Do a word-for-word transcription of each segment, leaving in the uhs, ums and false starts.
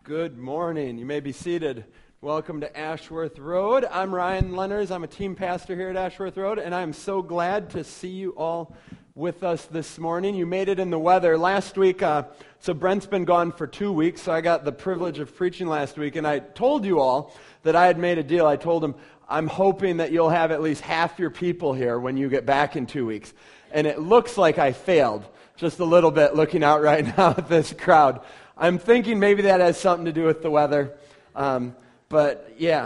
Good morning. You may be seated. Welcome to Ashworth Road. I'm Ryan Lenners. I'm a team pastor here at Ashworth Road, and I'm so glad to see you all with us this morning. You made it in the weather. Last week, uh, so Brent's been gone for two weeks, so I got the privilege of preaching last week, and I told you all that I had made a deal. I told him, I'm hoping that you'll have at least half your people here when you get back in two weeks. And it looks like I failed just a little bit looking out right now at this crowd. I'm thinking maybe that has something to do with the weather. Um, but yeah.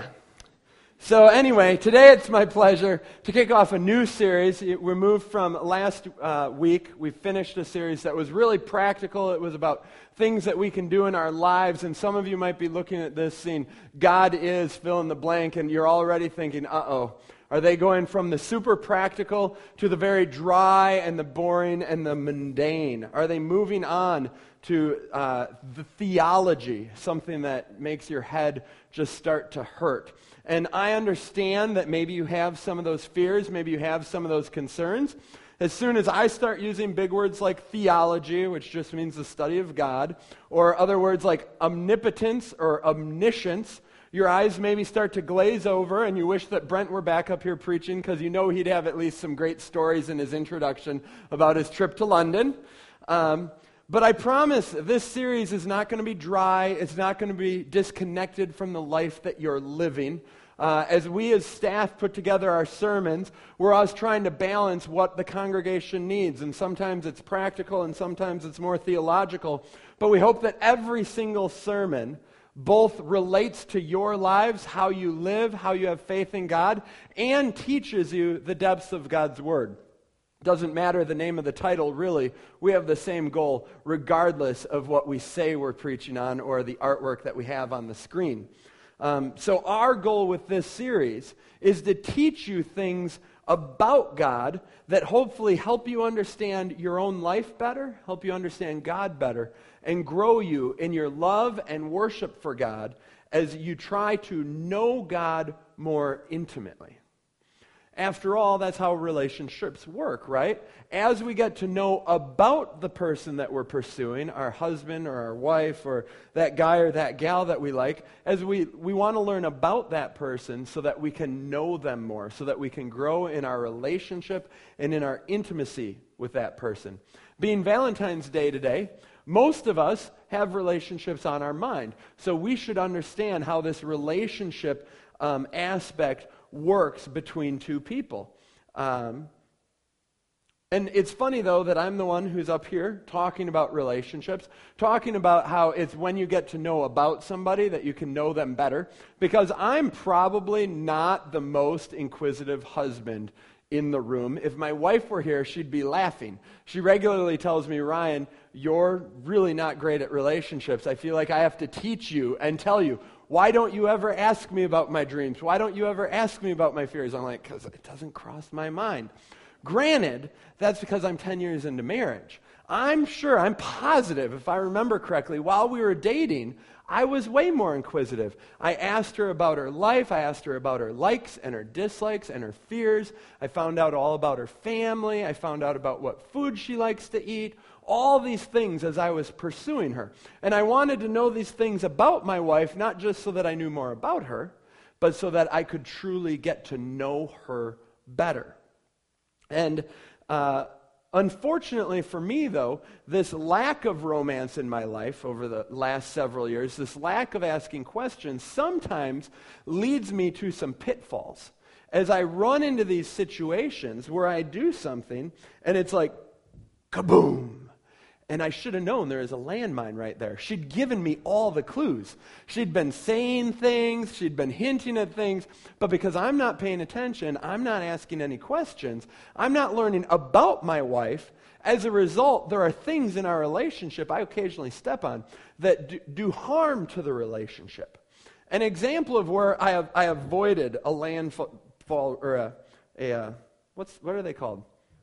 So anyway, today it's my pleasure to kick off a new series. We moved from last uh, week. We finished a series that was really practical. It was about things that we can do in our lives. And some of you might be looking at this scene, God is fill in the blank, and you're already thinking, uh-oh. Are they going from the super practical to the very dry and the boring and the mundane? Are they moving on to uh, the theology, something that makes your head just start to hurt? And I understand that maybe you have some of those fears, maybe you have some of those concerns. As soon as I start using big words like theology, which just means the study of God, or other words like omnipotence or omniscience, your eyes maybe start to glaze over, and you wish that Brent were back up here preaching because you know he'd have at least some great stories in his introduction about his trip to London. Um, but I promise this series is not going to be dry. It's not going to be disconnected from the life that you're living. Uh, as we as staff put together our sermons, we're always trying to balance what the congregation needs. And sometimes it's practical and sometimes it's more theological. But we hope that every single sermon both relates to your lives, how you live, how you have faith in God, and teaches you the depths of God's Word. Doesn't matter the name of the title, really. We have the same goal, regardless of what we say we're preaching on or the artwork that we have on the screen. Um, so our goal with this series is to teach you things about God that hopefully help you understand your own life better, help you understand God better, and grow you in your love and worship for God as you try to know God more intimately. After all, that's how relationships work, right? As we get to know about the person that we're pursuing, our husband or our wife or that guy or that gal that we like, as we, we want to learn about that person so that we can know them more, so that we can grow in our relationship and in our intimacy with that person. Being Valentine's Day today, most of us have relationships on our mind, so we should understand how this relationship um, aspect works between two people. Um, and it's funny, though, that I'm the one who's up here talking about relationships, talking about how it's when you get to know about somebody that you can know them better, because I'm probably not the most inquisitive husband in the room. If my wife were here, she'd be laughing. She regularly tells me, Ryan, you're really not great at relationships. I feel like I have to teach you and tell you, why don't you ever ask me about my dreams? Why don't you ever ask me about my fears? I'm like, because it doesn't cross my mind. Granted, that's because I'm ten years into marriage. I'm sure, I'm positive, if I remember correctly, while we were dating, I was way more inquisitive. I asked her about her life. I asked her about her likes and her dislikes and her fears. I found out all about her family. I found out about what food she likes to eat. All these things as I was pursuing her. And I wanted to know these things about my wife, not just so that I knew more about her, but so that I could truly get to know her better. And uh, unfortunately for me, though, this lack of romance in my life over the last several years, this lack of asking questions, sometimes leads me to some pitfalls. As I run into these situations where I do something, and it's like, kaboom! And I should have known there is a landmine right there. She'd given me all the clues. She'd been saying things, she'd been hinting at things, but because I'm not paying attention, I'm not asking any questions, I'm not learning about my wife. As a result, there are things in our relationship I occasionally step on that do, do harm to the relationship. An example of where I have I avoided a landfall or a, a uh, what's what are they called?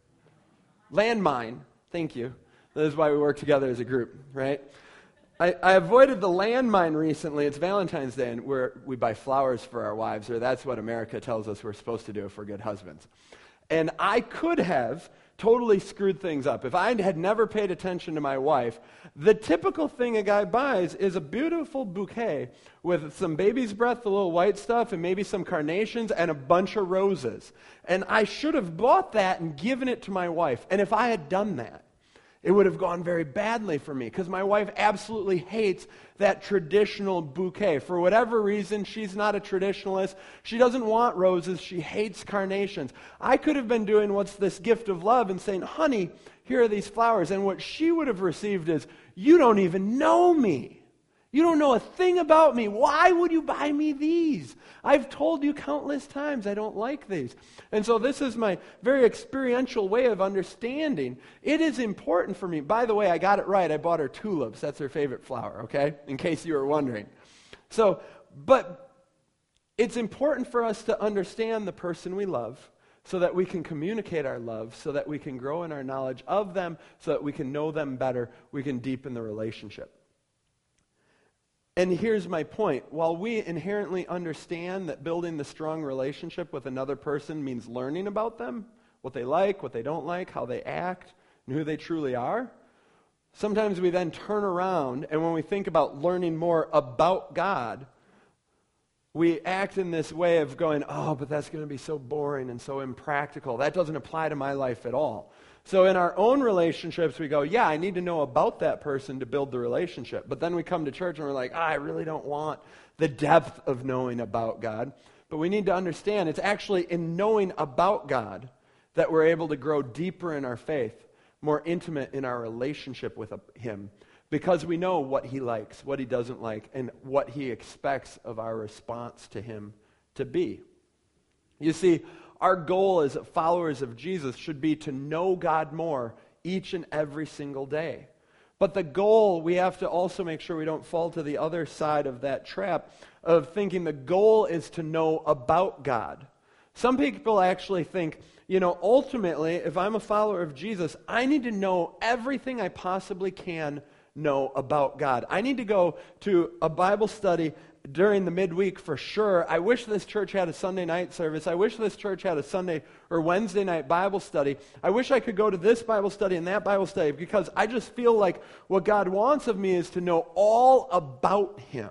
Landmine. Thank you. That is why we work together as a group, right? I, I avoided the landmine recently. It's Valentine's Day, and we're, we buy flowers for our wives, or that's what America tells us we're supposed to do if we're good husbands. And I could have totally screwed things up. If I had never paid attention to my wife, the typical thing a guy buys is a beautiful bouquet with some baby's breath, the little white stuff, and maybe some carnations and a bunch of roses. And I should have bought that and given it to my wife. And if I had done that, it would have gone very badly for me because my wife absolutely hates that traditional bouquet. For whatever reason, she's not a traditionalist. She doesn't want roses. She hates carnations. I could have been doing what's this gift of love and saying, honey, here are these flowers. And what she would have received is, you don't even know me. You don't know a thing about me. Why would you buy me these? I've told you countless times I don't like these. And so this is my very experiential way of understanding. It is important for me. By the way, I got it right. I bought her tulips. That's her favorite flower, okay? In case you were wondering. So, but it's important for us to understand the person we love so that we can communicate our love, so that we can grow in our knowledge of them, so that we can know them better, we can deepen the relationship. And here's my point. While we inherently understand that building the strong relationship with another person means learning about them, what they like, what they don't like, how they act, and who they truly are, sometimes we then turn around, and when we think about learning more about God, we act in this way of going, oh, but that's going to be so boring and so impractical. That doesn't apply to my life at all. So in our own relationships, we go, yeah, I need to know about that person to build the relationship. But then we come to church and we're like, ah, I really don't want the depth of knowing about God. But we need to understand it's actually in knowing about God that we're able to grow deeper in our faith, more intimate in our relationship with Him, because we know what He likes, what He doesn't like, and what He expects of our response to Him to be. You see, our goal as followers of Jesus should be to know God more each and every single day. But the goal, we have to also make sure we don't fall to the other side of that trap of thinking the goal is to know about God. Some people actually think, you know, ultimately, if I'm a follower of Jesus, I need to know everything I possibly can know about God. I need to go to a Bible study during the midweek for sure. I wish this church had a Sunday night service. I wish this church had a Sunday or Wednesday night Bible study. I wish I could go to this Bible study and that Bible study because I just feel like what God wants of me is to know all about Him.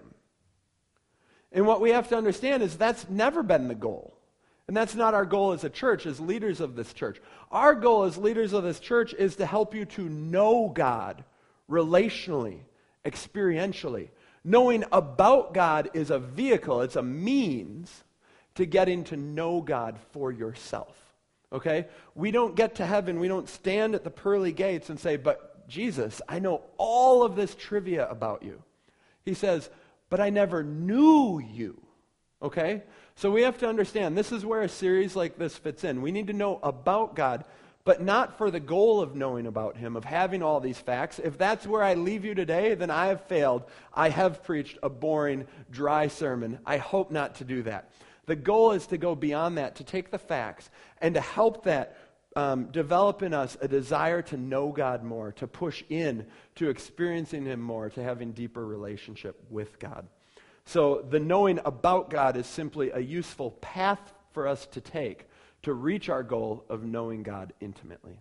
And what we have to understand is that's never been the goal. And that's not our goal as a church, as leaders of this church. Our goal as leaders of this church is to help you to know God relationally, experientially. Knowing about God is a vehicle, it's a means to getting to know God for yourself. Okay? We don't get to heaven, we don't stand at the pearly gates and say, but Jesus, I know all of this trivia about you. He says, but I never knew you. Okay? So we have to understand, this is where a series like this fits in. We need to know about God, but not for the goal of knowing about Him, of having all these facts. If that's where I leave you today, then I have failed. I have preached a boring, dry sermon. I hope not to do that. The goal is to go beyond that, to take the facts, and to help that um, develop in us a desire to know God more, to push in to experiencing Him more, to having deeper relationship with God. So the knowing about God is simply a useful path for us to take to reach our goal of knowing God intimately.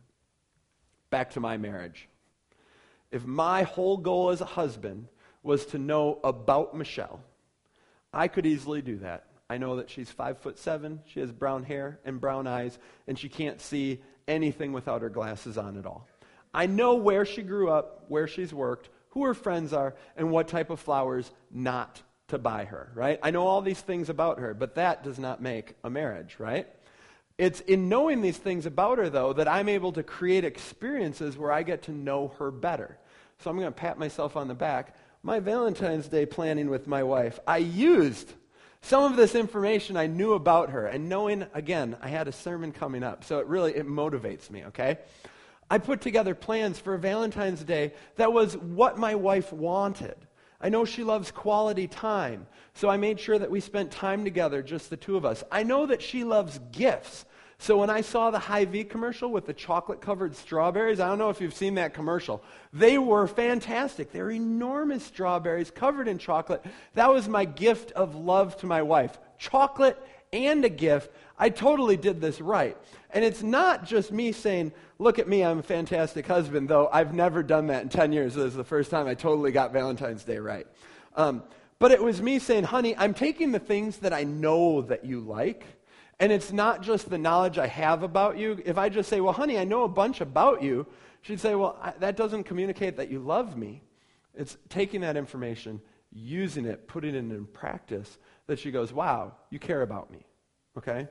Back to my marriage. If my whole goal as a husband was to know about Michelle, I could easily do that. I know that she's five foot seven, she has brown hair and brown eyes, and she can't see anything without her glasses on at all. I know where she grew up, where she's worked, who her friends are, and what type of flowers not to buy her, right? I know all these things about her, but that does not make a marriage, right? It's in knowing these things about her, though, that I'm able to create experiences where I get to know her better. So I'm going to pat myself on the back. My Valentine's Day planning with my wife, I used some of this information I knew about her. And knowing, again, I had a sermon coming up, so it really, it motivates me, okay? I put together plans for Valentine's Day that was what my wife wanted. I know she loves quality time, so I made sure that we spent time together, just the two of us. I know that she loves gifts. So when I saw the Hy-Vee commercial with the chocolate-covered strawberries, I don't know if you've seen that commercial. They were fantastic. They're enormous strawberries covered in chocolate. That was my gift of love to my wife. chocolate and a gift. I totally did this right. And it's not just me saying, look at me, I'm a fantastic husband, though I've never done that in ten years. This is the first time I totally got Valentine's Day right. Um, but it was me saying, honey, I'm taking the things that I know that you like, and it's not just the knowledge I have about you. If I just say, well, honey, I know a bunch about you, she'd say, well, I, that doesn't communicate that you love me. It's taking that information, using it, putting it in practice, that she goes, wow, you care about me, okay?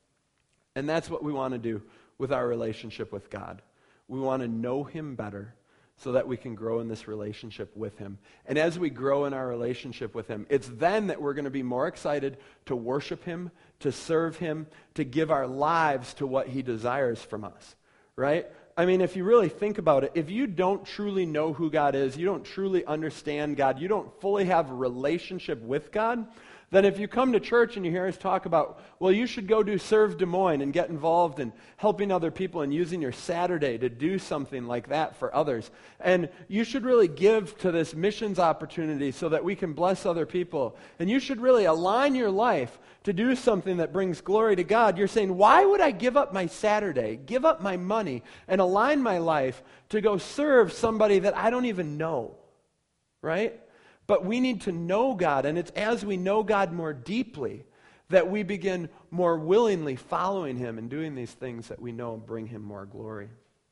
And that's what we want to do with our relationship with God. We want to know him better so that we can grow in this relationship with him. And as we grow in our relationship with him, it's then that we're going to be more excited to worship him, to serve him, to give our lives to what he desires from us, right? I mean, if you really think about it, if you don't truly know who God is, you don't truly understand God, you don't fully have a relationship with God, then if you come to church and you hear us talk about, well, you should go do Serve Des Moines and get involved in helping other people and using your Saturday to do something like that for others, and you should really give to this missions opportunity so that we can bless other people, and you should really align your life to do something that brings glory to God, you're saying, why would I give up my Saturday, give up my money, and align my life to go serve somebody that I don't even know, right? But we need to know God, and it's as we know God more deeply that we begin more willingly following him and doing these things that we know bring him more glory.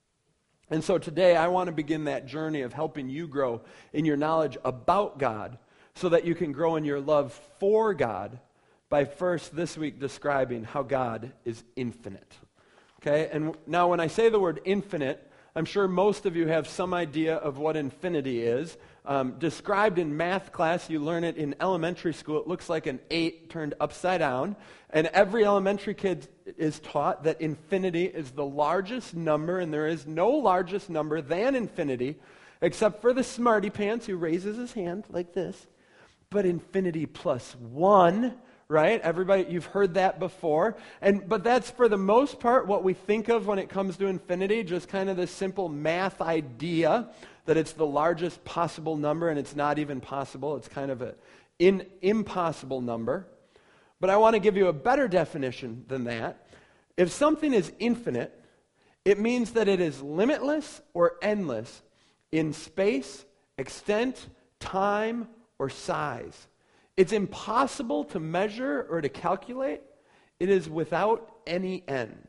And so today I want to begin that journey of helping you grow in your knowledge about God so that you can grow in your love for God by first this week describing how God is infinite. Okay, and now when I say the word infinite, I'm sure most of you have some idea of what infinity is. Um, described in math class, you learn it in elementary school. It looks like an eight turned upside down. And every elementary kid is taught that infinity is the largest number, and there is no largest number than infinity, except for the smarty pants who raises his hand like this. But infinity plus one, right? Everybody, you've heard that before. And but that's for the most part what we think of when it comes to infinity, just kind of this simple math idea that it's the largest possible number, and it's not even possible. It's kind of an in, impossible number. But I want to give you a better definition than that. If something is infinite, it means that it is limitless or endless in space, extent, time, or size. It's impossible to measure or to calculate. It is without any end.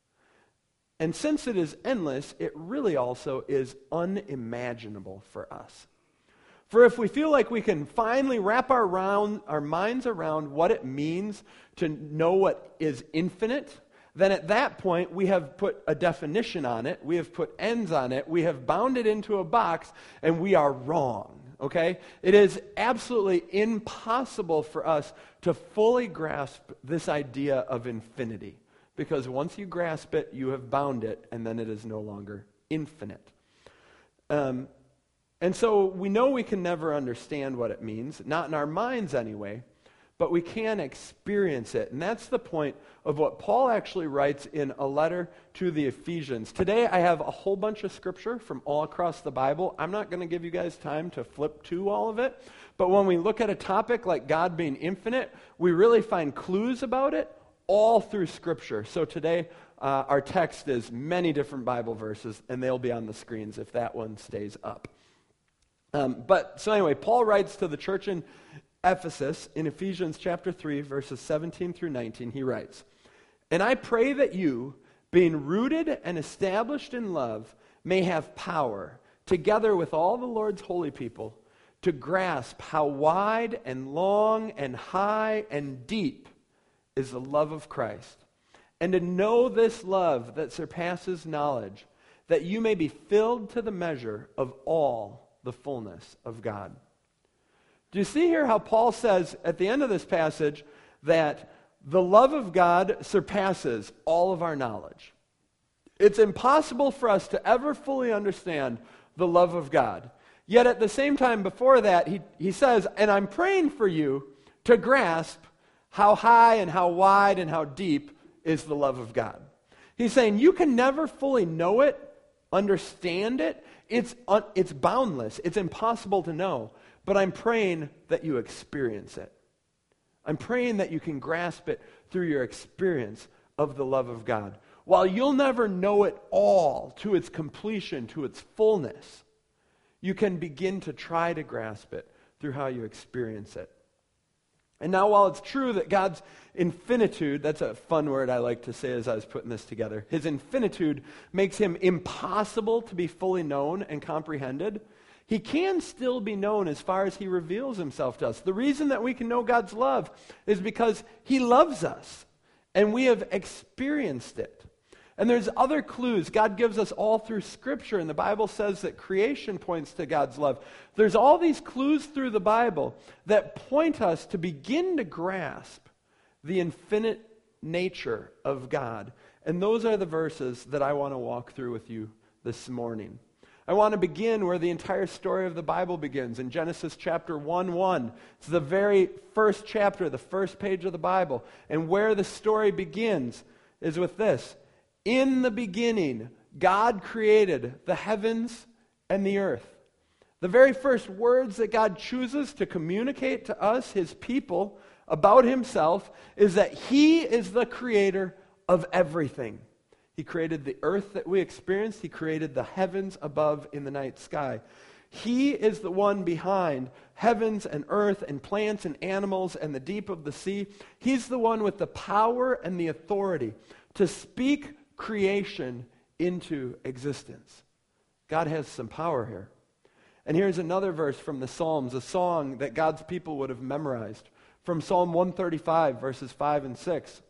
And since it is endless, it really also is unimaginable for us. For if we feel like we can finally wrap our, round, our minds around what it means to know what is infinite, then at that point we have put a definition on it, we have put ends on it, we have bound it into a box, and we are wrong. Okay? It is absolutely impossible for us to fully grasp this idea of infinity. Because once you grasp it, you have bound it, and then it is no longer infinite. Um, and so we know we can never understand what it means, not in our minds anyway, but we can experience it. And that's the point of what Paul actually writes in a letter to the Ephesians. Today I have a whole bunch of scripture from all across the Bible. I'm not going to give you guys time to flip to all of it, but when we look at a topic like God being infinite, we really find clues about it all through Scripture. So today, uh, our text is many different Bible verses, and they'll be on the screens if that one stays up. Um, but, so anyway, Paul writes to the church in Ephesus, in Ephesians chapter three, verses seventeen through nineteen, he writes, "And I pray that you, being rooted and established in love, may have power, together with all the Lord's holy people, to grasp how wide and long and high and deep is the love of Christ, and to know this love that surpasses knowledge, that you may be filled to the measure of all the fullness of God." Do you see here how Paul says at the end of this passage that the love of God surpasses all of our knowledge? It's impossible for us to ever fully understand the love of God. Yet at the same time before that, he, he says, and I'm praying for you to grasp how high and how wide and how deep is the love of God. He's saying you can never fully know it, understand it. It's, un, it's boundless. It's impossible to know. But I'm praying that you experience it. I'm praying that you can grasp it through your experience of the love of God. While you'll never know it all to its completion, to its fullness, you can begin to try to grasp it through how you experience it. And now, while it's true that God's infinitude, that's a fun word I like to say as I was putting this together, his infinitude makes him impossible to be fully known and comprehended, he can still be known as far as he reveals himself to us. The reason that we can know God's love is because he loves us, and we have experienced it. And there's other clues God gives us all through Scripture, and the Bible says that creation points to God's love. There's all these clues through the Bible that point us to begin to grasp the infinite nature of God. And those are the verses that I want to walk through with you this morning. I want to begin where the entire story of the Bible begins, in Genesis chapter one one. It's the very first chapter, the first page of the Bible. And where the story begins is with this. In the beginning, God created the heavens and the earth. The very first words that God chooses to communicate to us, his people, about himself is that he is the creator of everything. He created the earth that we experience. He created the heavens above in the night sky. He is the one behind heavens and earth and plants and animals and the deep of the sea. He's the one with the power and the authority to speak creation into existence. God has some power here. And here's another verse from the Psalms, a song that God's people would have memorized. From Psalm one thirty-five, verses five and six.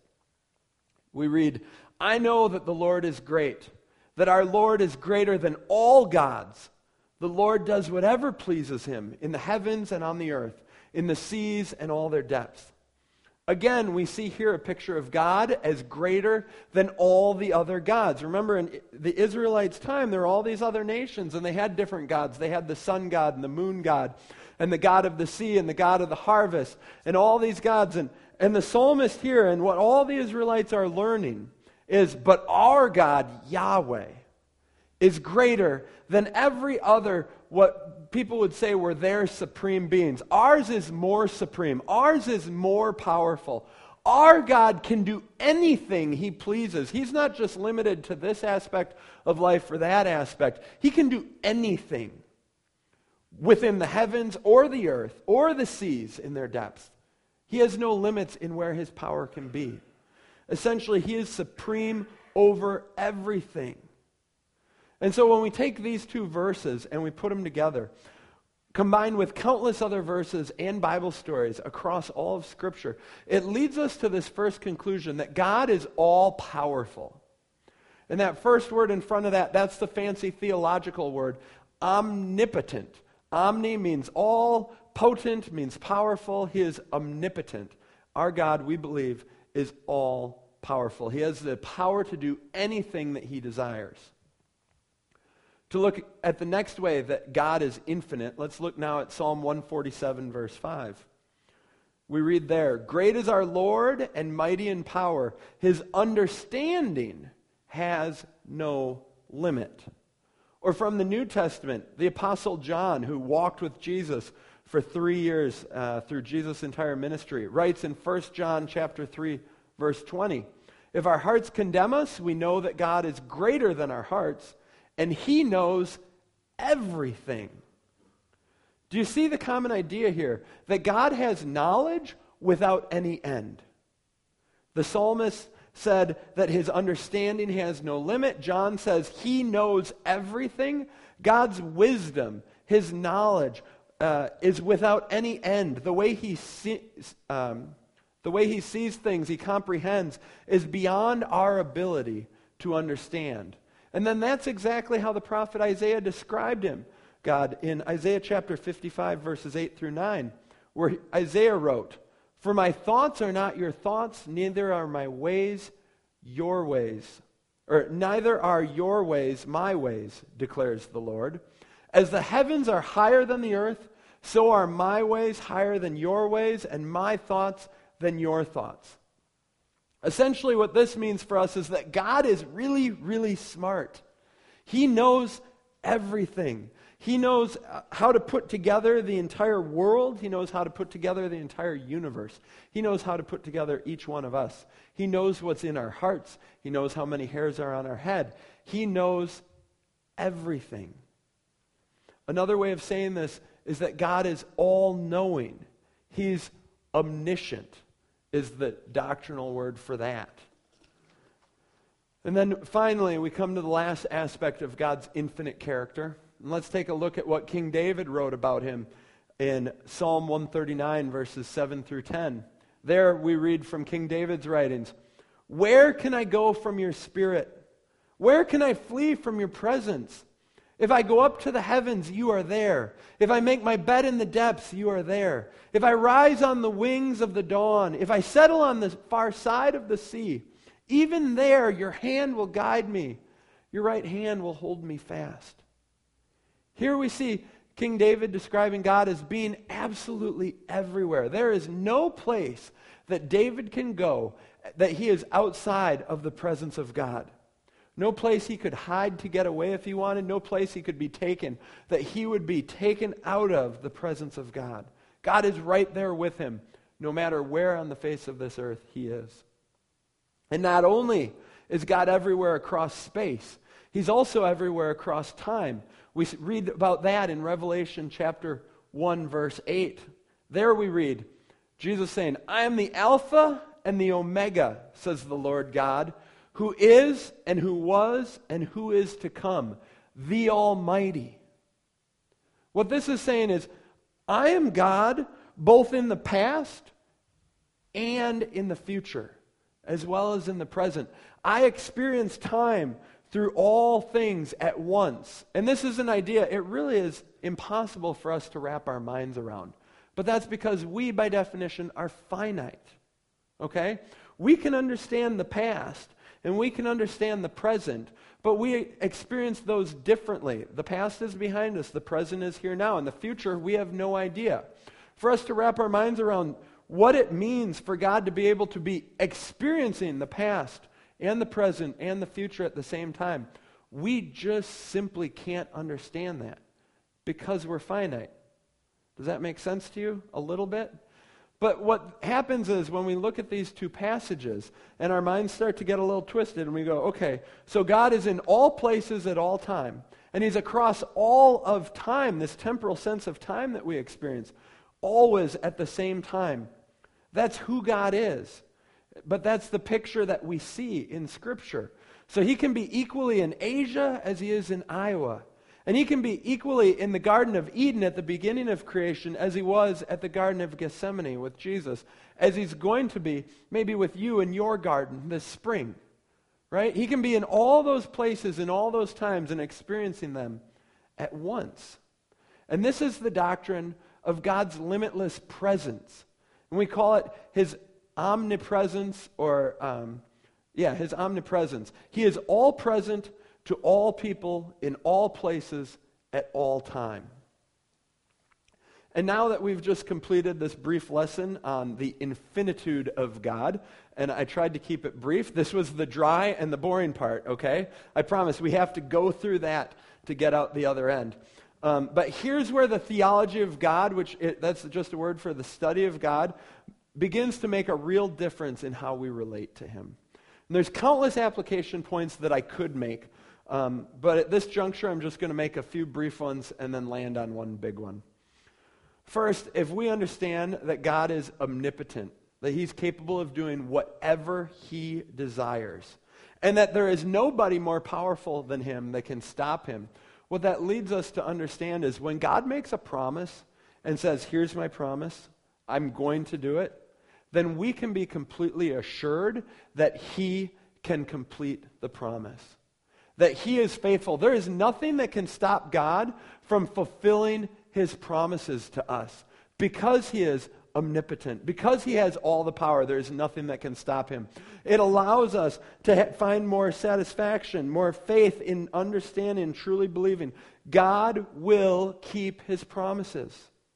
We read, I know that the Lord is great, that our Lord is greater than all gods. The Lord does whatever pleases him in the heavens and on the earth, in the seas and all their depths. Again, we see here a picture of God as greater than all the other gods. Remember, in the Israelites' time, there were all these other nations, and they had different gods. They had the sun god and the moon god, and the god of the sea and the god of the harvest, and all these gods. And, and the psalmist here, and what all the Israelites are learning is, but our God, Yahweh, is greater than every other, what people would say were their supreme beings. Ours is more supreme. Ours is more powerful. Our God can do anything he pleases. He's not just limited to this aspect of life or that aspect. He can do anything within the heavens or the earth or the seas in their depths. He has no limits in where his power can be. Essentially, he is supreme over everything. And so when we take these two verses and we put them together, combined with countless other verses and Bible stories across all of Scripture, it leads us to this first conclusion that God is all-powerful. And that first word in front of that, that's the fancy theological word, omnipotent. Omni means all, potent means powerful. He is omnipotent. Our God, we believe, is all-powerful. He has the power to do anything that he desires. To look at the next way that God is infinite, let's look now at Psalm one forty-seven, verse five. We read there, great is our Lord and mighty in power. His understanding has no limit. Or from the New Testament, the Apostle John, who walked with Jesus for three years uh, through Jesus' entire ministry, writes in First John chapter three, verse twenty, if our hearts condemn us, we know that God is greater than our hearts, and he knows everything. Do you see the common idea here? That God has knowledge without any end. The psalmist said that his understanding has no limit. John says he knows everything. God's wisdom, his knowledge, uh, is without any end. The way he see, um, the way he sees things, he comprehends, is beyond our ability to understand. And then that's exactly how the prophet Isaiah described him, God, in Isaiah chapter fifty-five, verses eight through nine, where Isaiah wrote, for my thoughts are not your thoughts, neither are my ways your ways. Or neither are your ways my ways, declares the Lord. As the heavens are higher than the earth, so are my ways higher than your ways, and my thoughts than your thoughts. Essentially, what this means for us is that God is really, really smart. He knows everything. He knows how to put together the entire world. He knows how to put together the entire universe. He knows how to put together each one of us. He knows what's in our hearts. He knows how many hairs are on our head. He knows everything. Another way of saying this is that God is all-knowing. He's omniscient, is the doctrinal word for that. And then finally, we come to the last aspect of God's infinite character. And let's take a look at what King David wrote about him in Psalm one thirty-nine, verses seven through ten. There we read from King David's writings, "Where can I go from your spirit? Where can I flee from your presence? If I go up to the heavens, you are there. If I make my bed in the depths, you are there. If I rise on the wings of the dawn, if I settle on the far side of the sea, even there your hand will guide me. Your right hand will hold me fast." Here we see King David describing God as being absolutely everywhere. There is no place that David can go that he is outside of the presence of God. No place he could hide to get away if he wanted. No place he could be taken, that he would be taken out of the presence of God. God is right there with him, no matter where on the face of this earth he is. And not only is God everywhere across space, he's also everywhere across time. We read about that in Revelation chapter one, verse eight. There we read Jesus saying, "I am the Alpha and the Omega, says the Lord God, who is and who was and who is to come, the Almighty." What this is saying is, I am God both in the past and in the future, as well as in the present. I experience time through all things at once. And this is an idea, it really is impossible for us to wrap our minds around. But that's because we, by definition, are finite. Okay? We can understand the past, and we can understand the present, but we experience those differently. The past is behind us, the present is here now, and the future we have no idea. For us to wrap our minds around what it means for God to be able to be experiencing the past and the present and the future at the same time, we just simply can't understand that because we're finite. Does that make sense to you a little bit? But what happens is when we look at these two passages and our minds start to get a little twisted and we go, okay, so God is in all places at all time, and he's across all of time, this temporal sense of time that we experience, always at the same time. That's who God is. But that's the picture that we see in Scripture. So he can be equally in Asia as he is in Iowa. And he can be equally in the Garden of Eden at the beginning of creation as he was at the Garden of Gethsemane with Jesus, as he's going to be maybe with you in your garden this spring. Right? He can be in all those places in all those times and experiencing them at once. And this is the doctrine of God's limitless presence. And we call it his omnipresence, or, um, yeah, his omnipresence. He is all present to all people in all places at all time. And now that we've just completed this brief lesson on the infinitude of God, and I tried to keep it brief, this was the dry and the boring part, okay? I promise we have to go through that to get out the other end. Um, but here's where the theology of God, which it, that's just a word for the study of God, begins to make a real difference in how we relate to him. And there's countless application points that I could make, um, but at this juncture I'm just going to make a few brief ones and then land on one big one. First, if we understand that God is omnipotent, that he's capable of doing whatever he desires, and that there is nobody more powerful than him that can stop him, what that leads us to understand is when God makes a promise and says, here's my promise, I'm going to do it, then we can be completely assured that he can complete the promise. That he is faithful. There is nothing that can stop God from fulfilling his promises to us. Because he is omnipotent, because he has all the power, there is nothing that can stop him. It allows us to ha- find more satisfaction, more faith in understanding, truly believing God will keep his promises.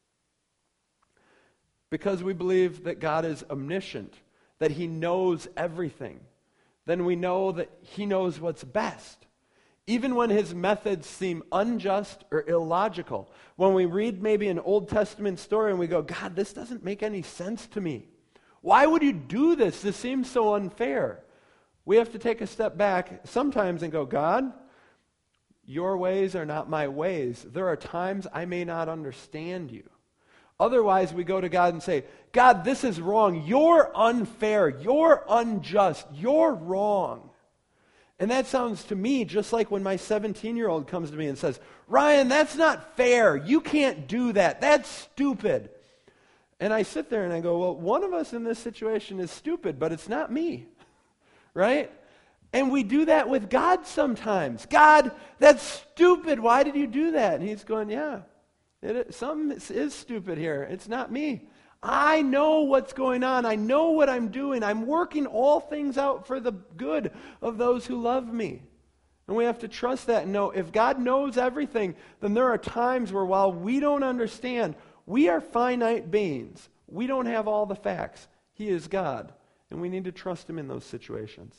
Because we believe that God is omniscient, that he knows everything, then we know that he knows what's best. Even when his methods seem unjust or illogical. When we read maybe an Old Testament story and we go, God, this doesn't make any sense to me. Why would you do this? This seems so unfair. We have to take a step back sometimes and go, God, your ways are not my ways. There are times I may not understand you. Otherwise, we go to God and say, God, this is wrong. You're unfair. You're unjust. You're wrong. And that sounds to me just like when my seventeen-year-old comes to me and says, Ryan, that's not fair. You can't do that. That's stupid. And I sit there and I go, well, one of us in this situation is stupid, but it's not me. Right? And we do that with God sometimes. God, that's stupid. Why did you do that? And he's going, yeah, it is, something is stupid here. It's not me. I know what's going on. I know what I'm doing. I'm working all things out for the good of those who love me. And we have to trust that and know if God knows everything, then there are times where while we don't understand, we are finite beings. We don't have all the facts. He is God, and we need to trust him in those situations.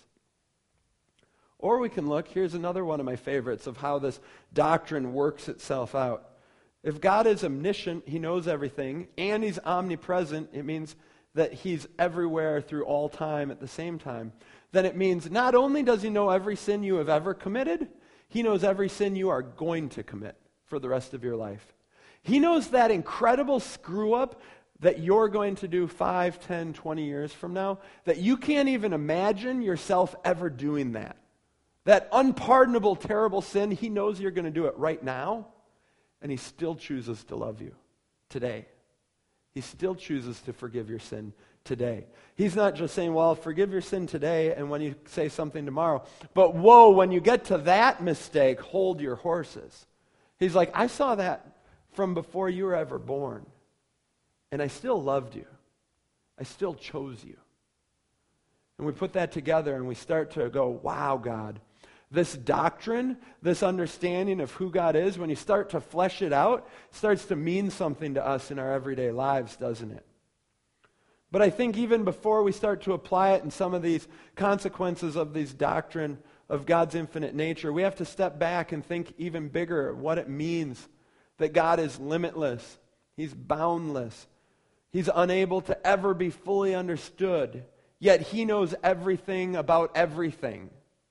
Or we can look, here's another one of my favorites of how this doctrine works itself out. If God is omniscient, he knows everything, and he's omnipresent, it means that he's everywhere through all time at the same time. Then it means not only does he know every sin you have ever committed, he knows every sin you are going to commit for the rest of your life. He knows that incredible screw-up that you're going to do five, ten, twenty years from now, that you can't even imagine yourself ever doing that. That unpardonable, terrible sin, he knows you're going to do it right now. And he still chooses to love you today. He still chooses to forgive your sin today. He's not just saying, well, forgive your sin today, and when you say something tomorrow, but whoa, when you get to that mistake, hold your horses. He's like, I saw that from before you were ever born, and I still loved you. I still chose you. And we put that together, and we start to go, wow, God. This doctrine, this understanding of who God is, when you start to flesh it out, it starts to mean something to us in our everyday lives, doesn't it? But I think even before we start to apply it in some of these consequences of these doctrine of God's infinite nature, we have to step back and think even bigger of what it means that God is limitless. He's boundless. He's unable to ever be fully understood, yet he knows everything about everything.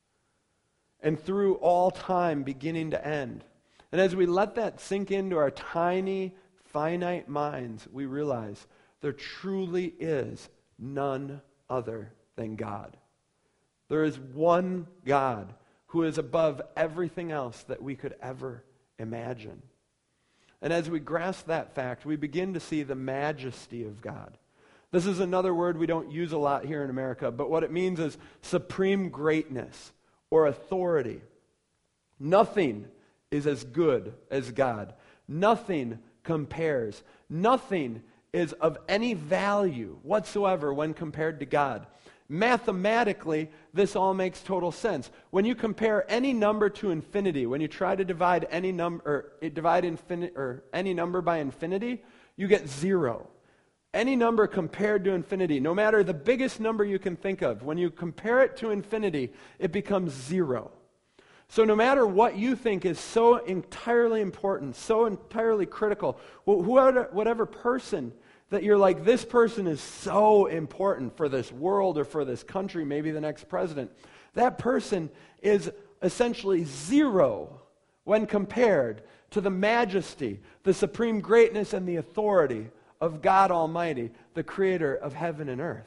And through all time, beginning to end. And as we let that sink into our tiny, finite minds, we realize there truly is none other than God. There is one God who is above everything else that we could ever imagine. And as we grasp that fact, we begin to see the majesty of God. This is another word we don't use a lot here in America, but what it means is supreme greatness or authority. Nothing is as good as God. Nothing compares. Nothing is of any value whatsoever when compared to God. Mathematically, this all makes total sense. When you compare any number to infinity, when you try to divide any number or divide infin- or any number by infinity, you get zero. Any number compared to infinity, no matter the biggest number you can think of, when you compare it to infinity, it becomes zero. So no matter what you think is so entirely important, so entirely critical, whoever, whatever person that you're like, this person is so important for this world or for this country, maybe the next president, that person is essentially zero when compared to the majesty, the supreme greatness, and the authority of God Almighty, the creator of heaven and earth.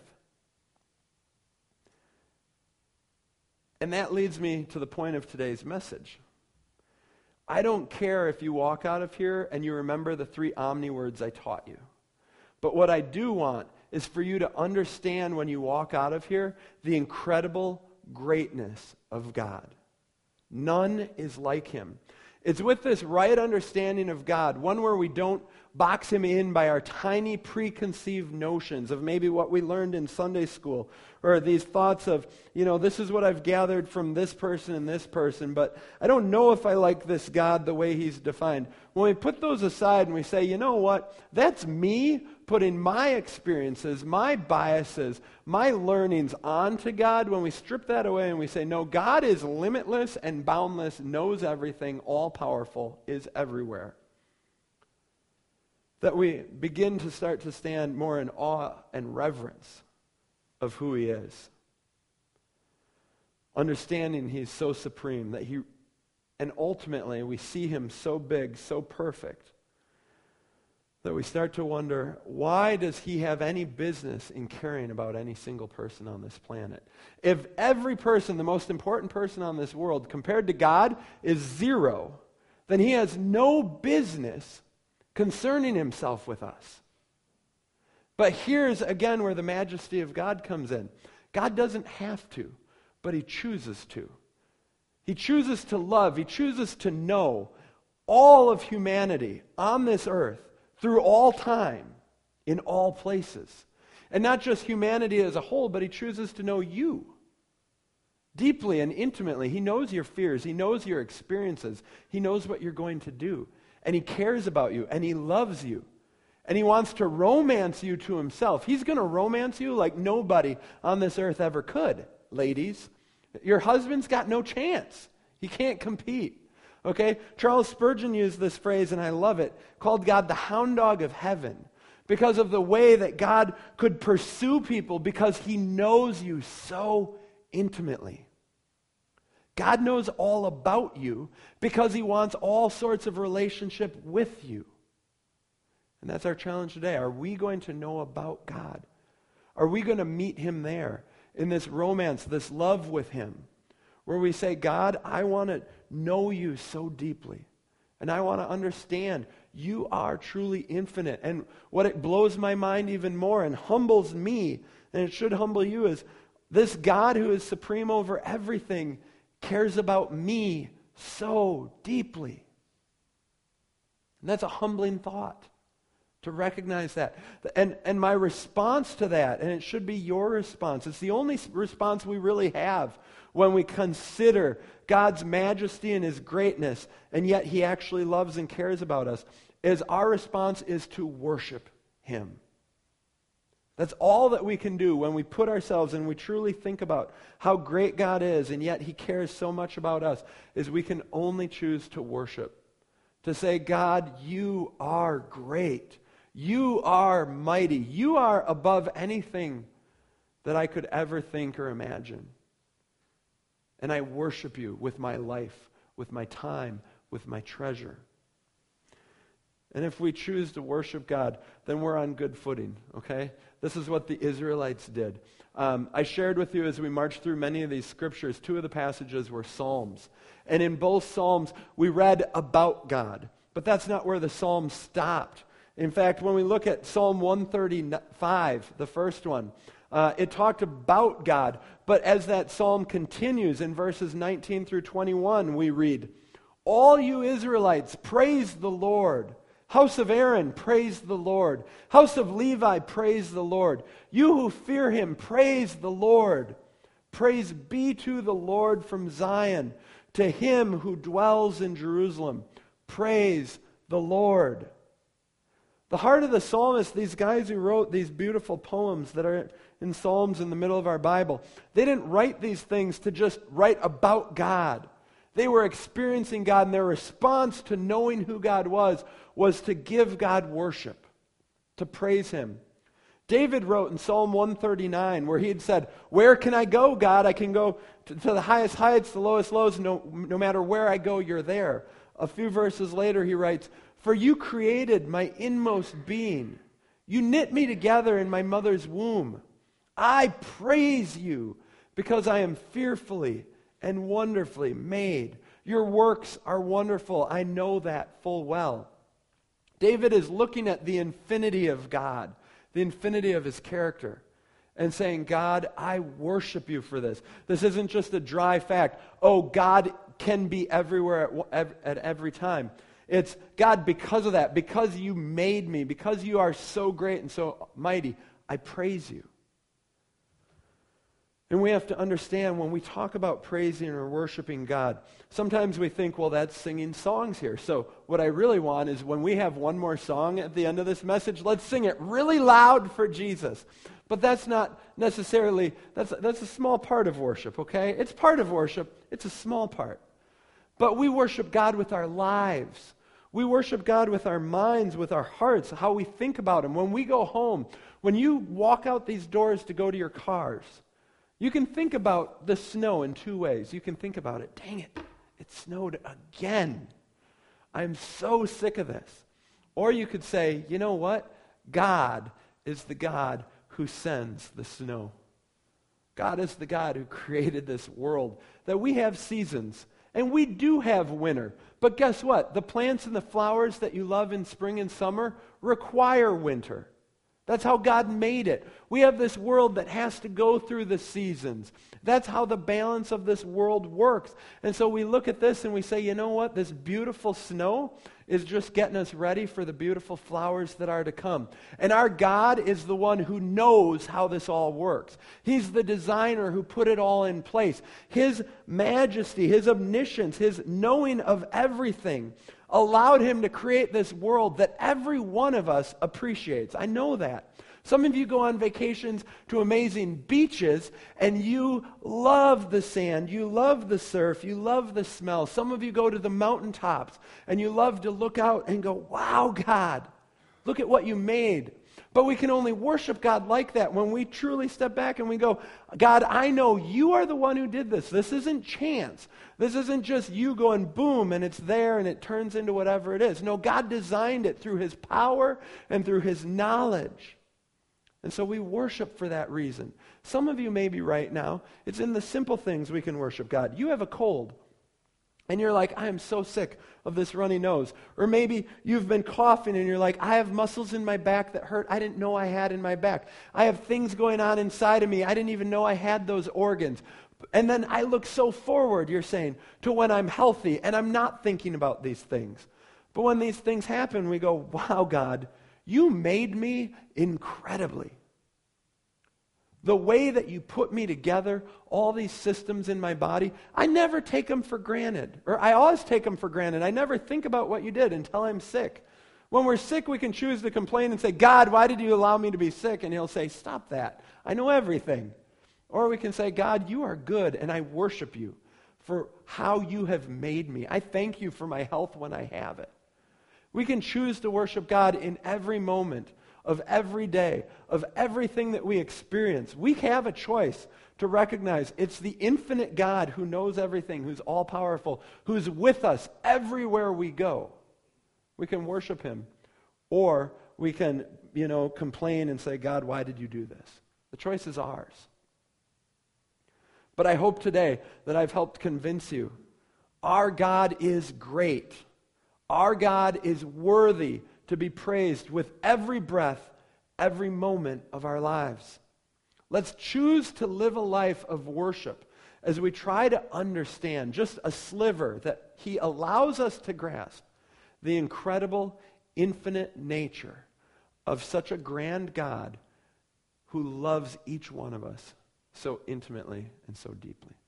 And that leads me to the point of today's message. I don't care if you walk out of here and you remember the three omni words I taught you. But what I do want is for you to understand when you walk out of here the incredible greatness of God. None is like him. It's with this right understanding of God, one where we don't box him in by our tiny preconceived notions of maybe what we learned in Sunday school, or these thoughts of, you know, this is what I've gathered from this person and this person, but I don't know if I like this God the way he's defined. When we put those aside and we say, you know what, that's me, putting my experiences, my biases, my learnings onto God, when we strip that away and we say, no, God is limitless and boundless, knows everything, all-powerful, is everywhere, that we begin to start to stand more in awe and reverence of who he is. Understanding he's so supreme that he, and ultimately we see him so big, so perfect, that we start to wonder, why does he have any business in caring about any single person on this planet? If every person, the most important person on this world, compared to God, is zero, then he has no business concerning himself with us. But here's again where the majesty of God comes in. God doesn't have to, but he chooses to. He chooses to love, he chooses to know all of humanity on this earth through all time, in all places. And not just humanity as a whole, but he chooses to know you deeply and intimately. He knows your fears, he knows your experiences, he knows what you're going to do. And he cares about you, and he loves you. And he wants to romance you to himself. He's going to romance you like nobody on this earth ever could, ladies. Your husband's got no chance. He can't compete. Okay? Charles Spurgeon used this phrase, and I love it, called God the hound dog of heaven, because of the way that God could pursue people because he knows you so intimately. God knows all about you because he wants all sorts of relationship with you. And that's our challenge today. Are we going to know about God? Are we going to meet him there in this romance, this love with him, where we say, God, I want to know you so deeply, and I want to understand you are truly infinite. And what it blows my mind even more and humbles me, and it should humble you, is this God who is supreme over everything cares about me so deeply. And that's a humbling thought, to recognize that. And, and my response to that, and it should be your response, it's the only response we really have when we consider God's majesty and his greatness, and yet he actually loves and cares about us, is our response is to worship him. That's all that we can do when we put ourselves and we truly think about how great God is, and yet he cares so much about us, is we can only choose to worship. To say, God, you are great. You are mighty. You are above anything that I could ever think or imagine. And I worship you with my life, with my time, with my treasure. And if we choose to worship God, then we're on good footing, okay? This is what the Israelites did. Um, I shared with you as we marched through many of these scriptures, two of the passages were Psalms. And in both Psalms, we read about God. But that's not where the Psalm stopped. In fact, when we look at Psalm one thirty-five, the first one, uh, it talked about God. But as that psalm continues in verses nineteen through twenty-one, we read, all you Israelites, praise the Lord. House of Aaron, praise the Lord. House of Levi, praise the Lord. You who fear him, praise the Lord. Praise be to the Lord from Zion, to him who dwells in Jerusalem. Praise the Lord. The heart of the psalmist, these guys who wrote these beautiful poems that are in Psalms in the middle of our Bible, they didn't write these things to just write about God. They were experiencing God, and their response to knowing who God was was to give God worship, to praise him. David wrote in Psalm one thirty-nine, where he had said, where can I go, God? I can go to, to the highest heights, the lowest lows. No, no matter where I go, you're there. A few verses later, he writes, for you created my inmost being. You knit me together in my mother's womb. I praise you because I am fearfully and wonderfully made. Your works are wonderful. I know that full well. David is looking at the infinity of God, the infinity of his character, and saying, God, I worship you for this. This isn't just a dry fact. Oh, God can be everywhere at, at every time. It's, God, because of that, because you made me, because you are so great and so mighty, I praise you. And we have to understand when we talk about praising or worshiping God, sometimes we think, well, that's singing songs here. So what I really want is when we have one more song at the end of this message, let's sing it really loud for Jesus. But that's not necessarily, that's, that's a small part of worship, okay? It's part of worship. It's a small part. But we worship God with our lives. We worship God with our minds, with our hearts, how we think about Him. When we go home, when you walk out these doors to go to your cars, you can think about the snow in two ways. You can think about it, dang it, it snowed again. I'm so sick of this. Or you could say, you know what? God is the God who sends the snow. God is the God who created this world, that we have seasons, and we do have winter. But guess what? The plants and the flowers that you love in spring and summer require winter. That's how God made it. We have this world that has to go through the seasons. That's how the balance of this world works. And so we look at this and we say, you know what? This beautiful snow is just getting us ready for the beautiful flowers that are to come. And our God is the one who knows how this all works. He's the designer who put it all in place. His majesty, His omniscience, His knowing of everything allowed Him to create this world that every one of us appreciates. I know that. Some of you go on vacations to amazing beaches and you love the sand, you love the surf, you love the smell. Some of you go to the mountaintops and you love to look out and go, wow, God, look at what you made. But we can only worship God like that when we truly step back and we go, God, I know you are the one who did this. This isn't chance. This isn't just you going boom and it's there and it turns into whatever it is. No, God designed it through His power and through His knowledge. And so we worship for that reason. Some of you maybe right now, it's in the simple things we can worship God. You have a cold. And you're like, I am so sick of this runny nose. Or maybe you've been coughing and you're like, I have muscles in my back that hurt I didn't know I had in my back. I have things going on inside of me. I didn't even know I had those organs. And then I look so forward, you're saying, to when I'm healthy and I'm not thinking about these things. But when these things happen, we go, wow, God, you made me incredibly. The way that you put me together, all these systems in my body, I never take them for granted. Or I always take them for granted. I never think about what you did until I'm sick. When we're sick, we can choose to complain and say, God, why did you allow me to be sick? And He'll say, stop that. I know everything. Or we can say, God, you are good, and I worship you for how you have made me. I thank you for my health when I have it. We can choose to worship God in every moment of every day, of everything that we experience. We have a choice to recognize it's the infinite God who knows everything, who's all-powerful, who's with us everywhere we go. We can worship Him. Or we can, you know, complain and say, God, why did you do this? The choice is ours. But I hope today that I've helped convince you, our God is great. Our God is worthy to be praised with every breath, every moment of our lives. Let's choose to live a life of worship as we try to understand just a sliver that He allows us to grasp the incredible, infinite nature of such a grand God who loves each one of us so intimately and so deeply.